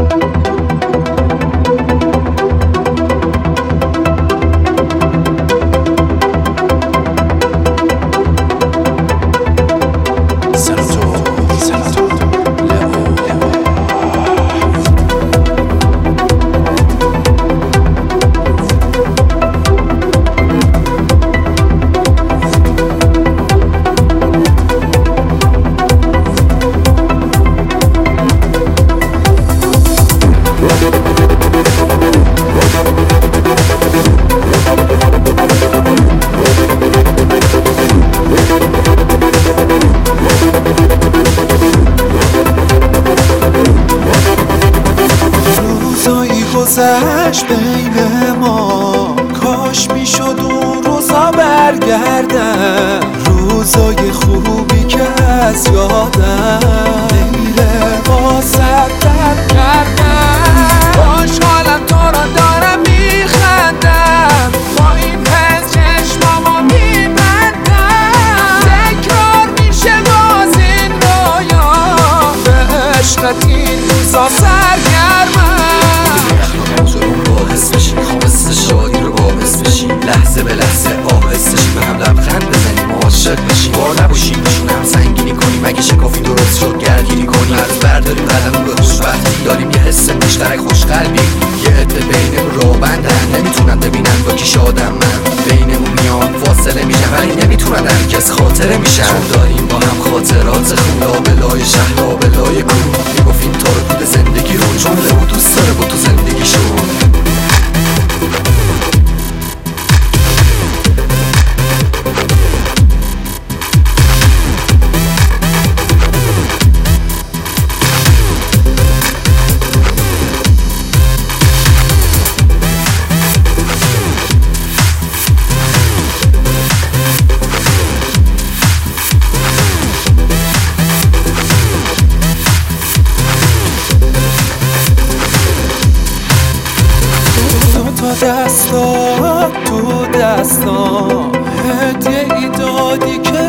گذشت بین ما، کاش میشد اون روزا برگردن، روزای خوبی که از یادم نمیره واسه درد کردن. خوشحالم تو رو دارم میخندم، با این پس چشمامو میبندم، تکرار میشه باز این رویا، به عشقت این روزا سرگرمم. شادی رو باعث بشی، لحظه به لحظه آهسته شی، به هم لبخند بزنیم و عاشق بشیم، بار نباشیم بشونم سنگینی کنیم، اگه شکافی درست شد گرگیری کنیم، از برداریم قدم به خوشبختی، داریم یه حس مشترک خوشقلبی، یه عده بینمون رو بندن، نمیتونن ببینن با کی شادم من، بینمون میان فاصله میشن ولی نمیتونن هرگز خاطره میشن، چون داریم با هم خاطرات خون، لابلای شهر لابلای کوه، میگفتیم تا رو بود زندگی رو، چون لبو دوست داره با تو زندگی شو. دستا تو دستا هدیه ای دادی که